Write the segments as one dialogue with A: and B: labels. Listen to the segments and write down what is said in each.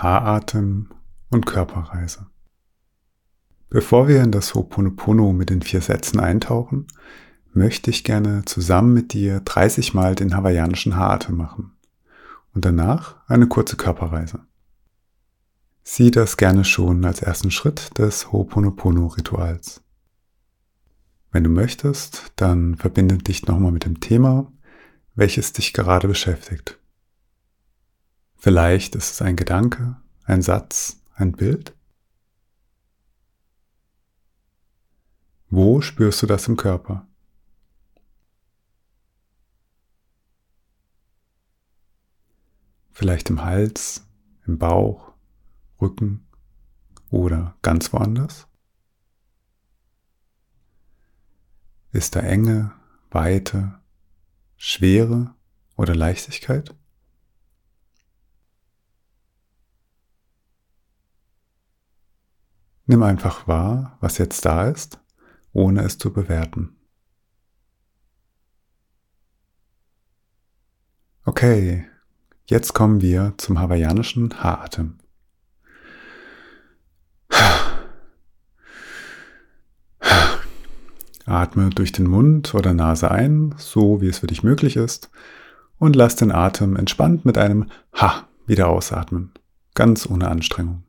A: Haaratem und Körperreise. Bevor wir in das Ho'oponopono mit den 4 Sätzen eintauchen, möchte ich gerne zusammen mit dir 30 Mal den hawaiianischen Haaratem machen und danach eine kurze Körperreise. Sieh das gerne schon als ersten Schritt des Ho'oponopono-Rituals. Wenn du möchtest, dann verbinde dich nochmal mit dem Thema, welches dich gerade beschäftigt. Vielleicht ist es ein Gedanke, ein Satz, ein Bild. Wo spürst du das im Körper? Vielleicht im Hals, im Bauch, Rücken oder ganz woanders? Ist da Enge, Weite, Schwere oder Leichtigkeit? Nimm einfach wahr, was jetzt da ist, ohne es zu bewerten. Okay, jetzt kommen wir zum hawaiianischen Haaratem. Atme durch den Mund oder Nase ein, so wie es für dich möglich ist, und lass den Atem entspannt mit einem Ha wieder ausatmen, ganz ohne Anstrengung.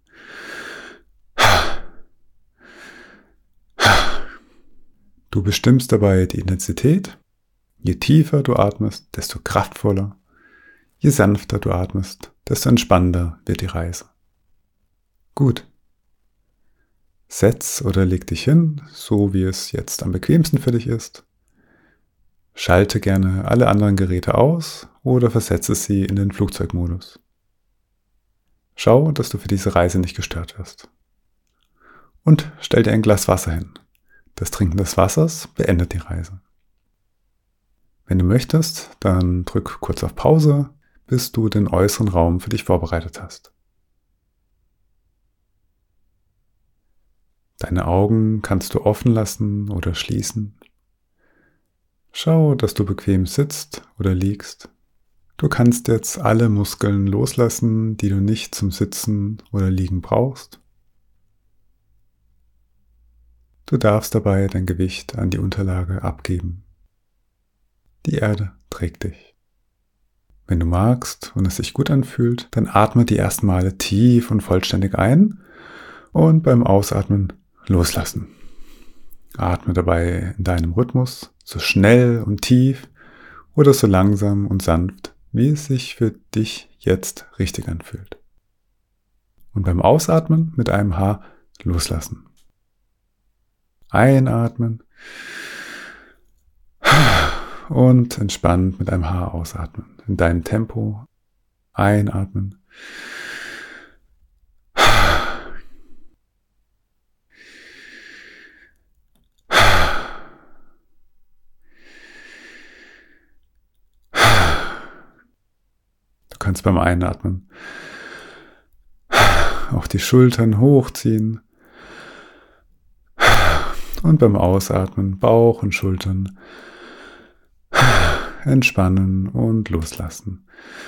A: Du bestimmst dabei die Intensität. Je tiefer du atmest, desto kraftvoller. Je sanfter du atmest, desto entspannender wird die Reise. Gut. Setz oder leg dich hin, so wie es jetzt am bequemsten für dich ist. Schalte gerne alle anderen Geräte aus oder versetze sie in den Flugzeugmodus. Schau, dass du für diese Reise nicht gestört wirst. Und stell dir ein Glas Wasser hin. Das Trinken des Wassers beendet die Reise. Wenn du möchtest, dann drück kurz auf Pause, bis du den äußeren Raum für dich vorbereitet hast. Deine Augen kannst du offen lassen oder schließen. Schau, dass du bequem sitzt oder liegst. Du kannst jetzt alle Muskeln loslassen, die du nicht zum Sitzen oder Liegen brauchst. Du darfst dabei dein Gewicht an die Unterlage abgeben. Die Erde trägt dich. Wenn du magst und es sich gut anfühlt, dann atme die ersten Male tief und vollständig ein und beim Ausatmen loslassen. Atme dabei in deinem Rhythmus, so schnell und tief oder so langsam und sanft, wie es sich für dich jetzt richtig anfühlt. Und beim Ausatmen mit einem H loslassen. Einatmen und entspannt mit einem H ausatmen. In deinem Tempo einatmen. Du kannst beim Einatmen auch die Schultern hochziehen und beim Ausatmen Bauch und Schultern entspannen und loslassen.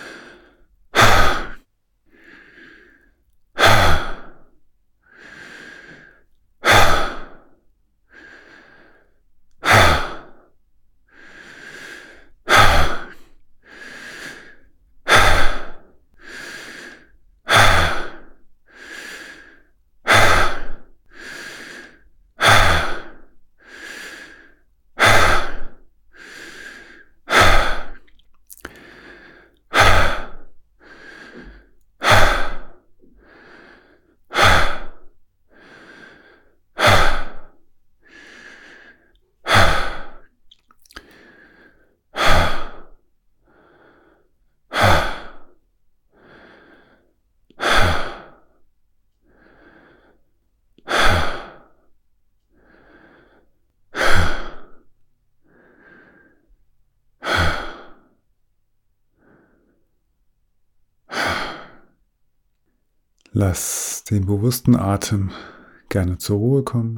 A: Lass den bewussten Atem gerne zur Ruhe kommen.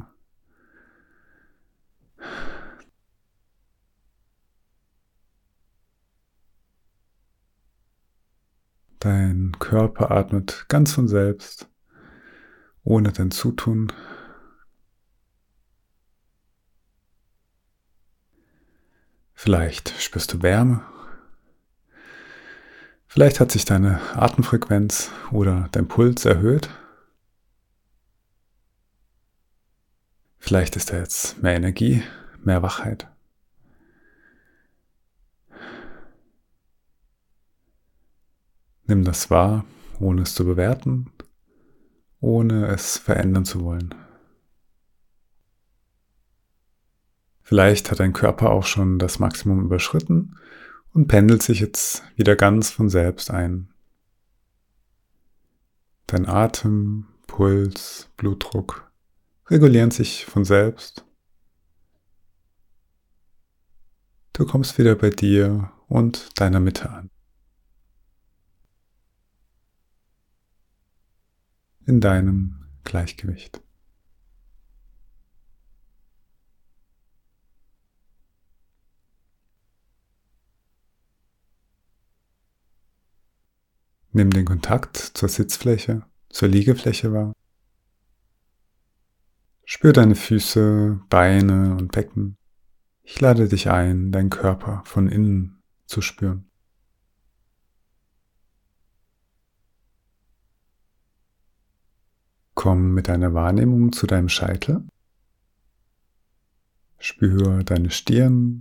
A: Dein Körper atmet ganz von selbst, ohne dein Zutun. Vielleicht spürst du Wärme. Vielleicht hat sich deine Atemfrequenz oder dein Puls erhöht. Vielleicht ist da jetzt mehr Energie, mehr Wachheit. Nimm das wahr, ohne es zu bewerten, ohne es verändern zu wollen. Vielleicht hat dein Körper auch schon das Maximum überschritten und pendelt sich jetzt wieder ganz von selbst ein. Dein Atem, Puls, Blutdruck regulieren sich von selbst. Du kommst wieder bei dir und deiner Mitte an. In deinem Gleichgewicht. Nimm den Kontakt zur Sitzfläche, zur Liegefläche wahr. Spür deine Füße, Beine und Becken. Ich lade dich ein, deinen Körper von innen zu spüren. Komm mit deiner Wahrnehmung zu deinem Scheitel. Spür deine Stirn,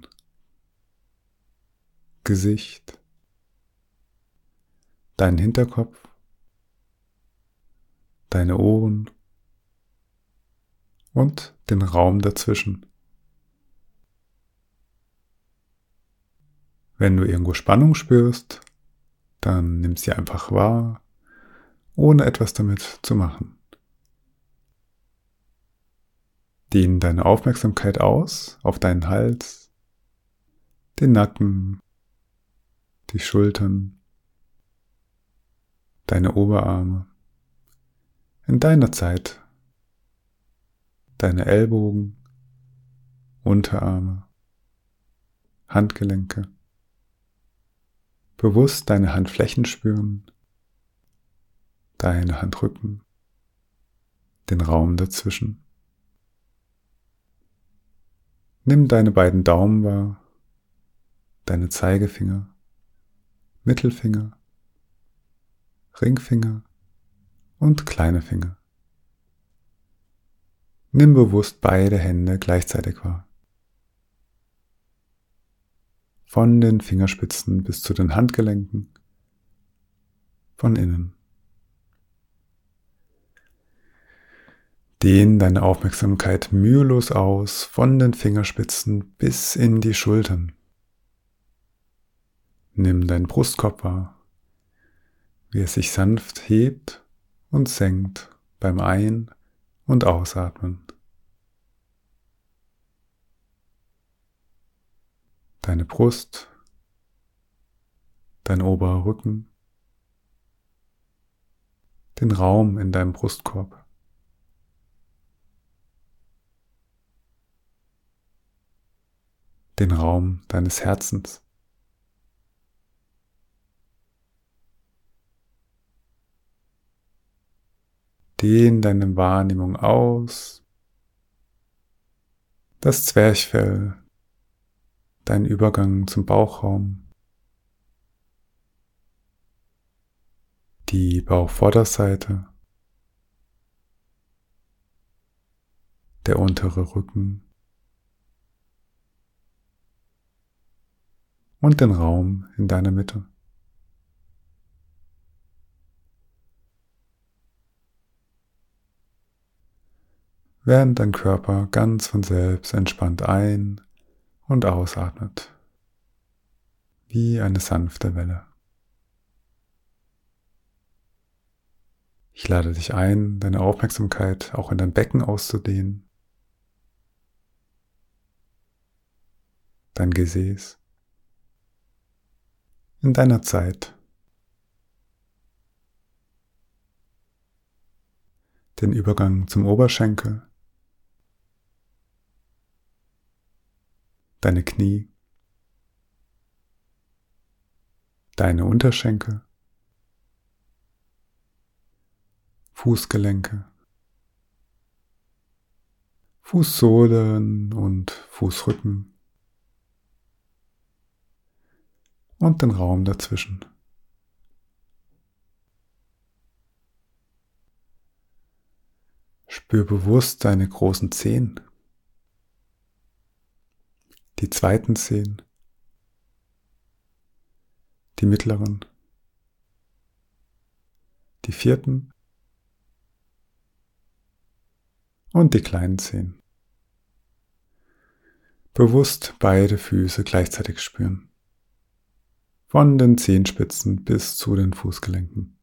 A: Gesicht, deinen Hinterkopf, deine Ohren und den Raum dazwischen. Wenn du irgendwo Spannung spürst, dann nimm sie einfach wahr, ohne etwas damit zu machen. Dehn deine Aufmerksamkeit aus auf deinen Hals, den Nacken, die Schultern, deine Oberarme, in deiner Zeit, deine Ellbogen, Unterarme, Handgelenke. Bewusst deine Handflächen spüren, deine Handrücken, den Raum dazwischen. Nimm deine beiden Daumen wahr, deine Zeigefinger, Mittelfinger, Ringfinger und kleine Finger. Nimm bewusst beide Hände gleichzeitig wahr. Von den Fingerspitzen bis zu den Handgelenken, von innen. Dehn deine Aufmerksamkeit mühelos aus, von den Fingerspitzen bis in die Schultern. Nimm deinen Brustkorb wahr, wie er sich sanft hebt und senkt beim Ein- und Ausatmen. Deine Brust, dein oberer Rücken, den Raum in deinem Brustkorb. Den Raum deines Herzens. Dehn deine Wahrnehmung aus, das Zwerchfell, dein Übergang zum Bauchraum, die Bauchvorderseite, der untere Rücken und den Raum in deiner Mitte. Während dein Körper ganz von selbst entspannt ein- und ausatmet, wie eine sanfte Welle. Ich lade dich ein, deine Aufmerksamkeit auch in dein Becken auszudehnen, dein Gesäß, in deiner Zeit, den Übergang zum Oberschenkel, deine Knie, deine Unterschenkel, Fußgelenke, Fußsohlen und Fußrücken und den Raum dazwischen. Spür bewusst deine großen Zehen, die zweiten Zehen, die mittleren, die vierten und die kleinen Zehen. Bewusst beide Füße gleichzeitig spüren. Von den Zehenspitzen bis zu den Fußgelenken.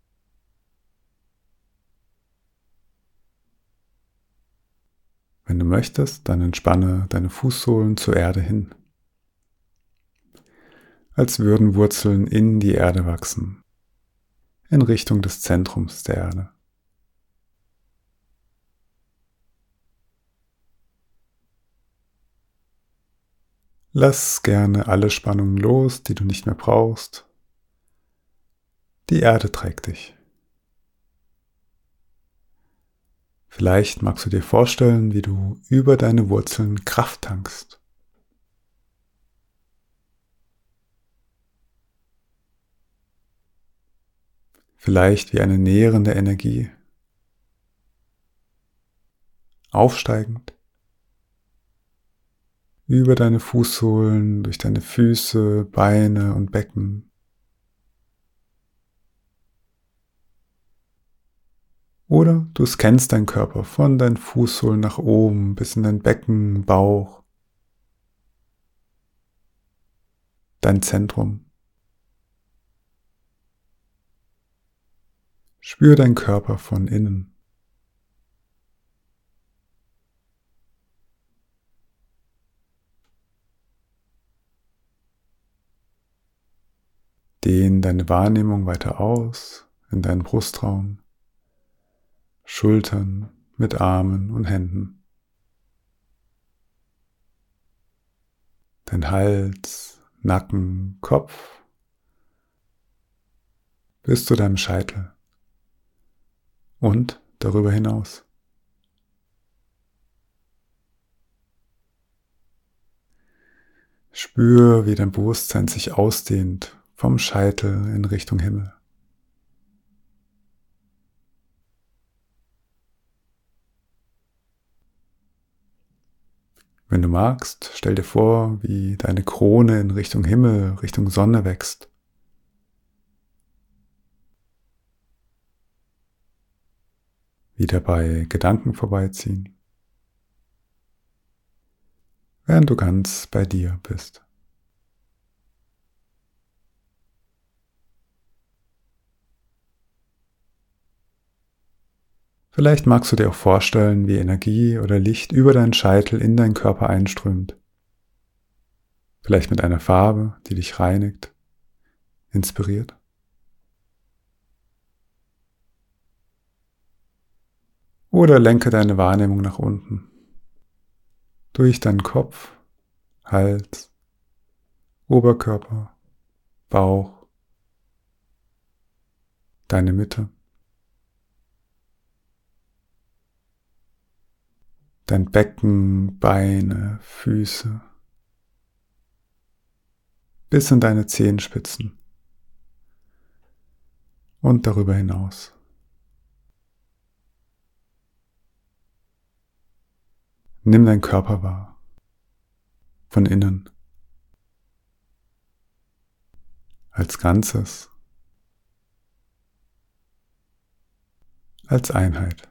A: Wenn du möchtest, dann entspanne deine Fußsohlen zur Erde hin, als würden Wurzeln in die Erde wachsen, in Richtung des Zentrums der Erde. Lass gerne alle Spannungen los, die du nicht mehr brauchst. Die Erde trägt dich. Vielleicht magst du dir vorstellen, wie du über deine Wurzeln Kraft tankst. Vielleicht wie eine nährende Energie, aufsteigend, über deine Fußsohlen, durch deine Füße, Beine und Becken. Oder du scannst deinen Körper von deinen Fußsohlen nach oben bis in dein Becken, Bauch, dein Zentrum. Spür deinen Körper von innen. Dehn deine Wahrnehmung weiter aus in deinen Brustraum, Schultern mit Armen und Händen, dein Hals, Nacken, Kopf bis zu deinem Scheitel und darüber hinaus. Spür, wie dein Bewusstsein sich ausdehnt vom Scheitel in Richtung Himmel. Wenn du magst, stell dir vor, wie deine Krone in Richtung Himmel, Richtung Sonne wächst. Wie dabei Gedanken vorbeiziehen, während du ganz bei dir bist. Vielleicht magst du dir auch vorstellen, wie Energie oder Licht über deinen Scheitel in deinen Körper einströmt. Vielleicht mit einer Farbe, die dich reinigt, inspiriert. Oder lenke deine Wahrnehmung nach unten. Durch deinen Kopf, Hals, Oberkörper, Bauch, deine Mitte, dein Becken, Beine, Füße, bis in deine Zehenspitzen und darüber hinaus. Nimm deinen Körper wahr, von innen, als Ganzes, als Einheit.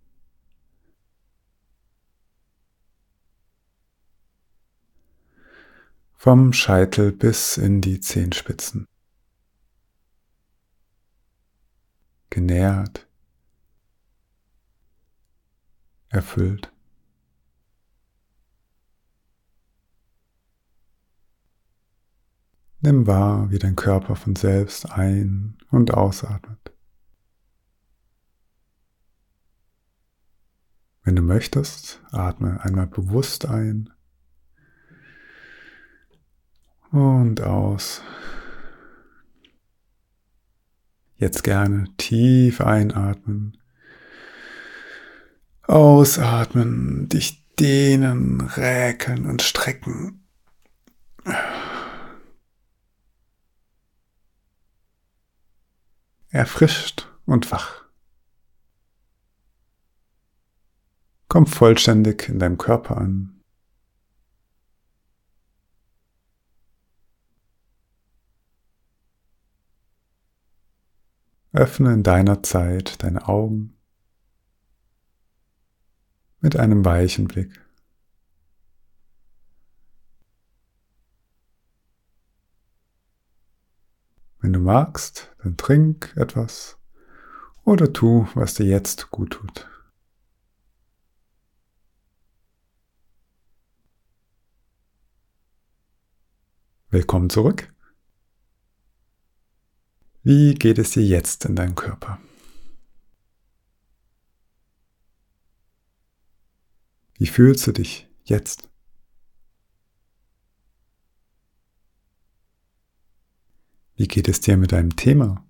A: Vom Scheitel bis in die Zehenspitzen. Genährt, erfüllt. Nimm wahr, wie dein Körper von selbst ein- und ausatmet. Wenn du möchtest, atme einmal bewusst ein und aus. Jetzt gerne tief einatmen Ausatmen, dich dehnen, räkeln und strecken. Erfrischt und wach. Komm vollständig in deinem Körper an. Öffne in deiner Zeit deine Augen mit einem weichen Blick. Wenn du magst, dann trink etwas oder tu, was dir jetzt gut tut. Willkommen zurück. Wie geht es dir jetzt in deinem Körper? Wie fühlst du dich jetzt? Wie geht es dir mit deinem Thema?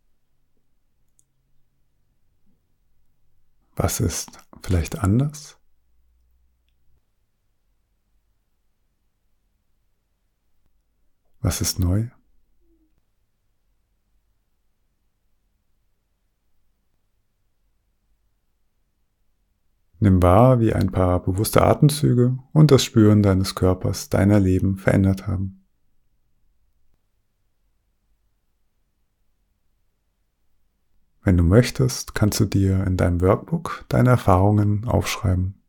A: Was ist vielleicht anders? Was ist neu? Nimm wahr, wie ein paar bewusste Atemzüge und das Spüren deines Körpers dein Leben verändert haben. Wenn du möchtest, kannst du dir in deinem Workbook deine Erfahrungen aufschreiben.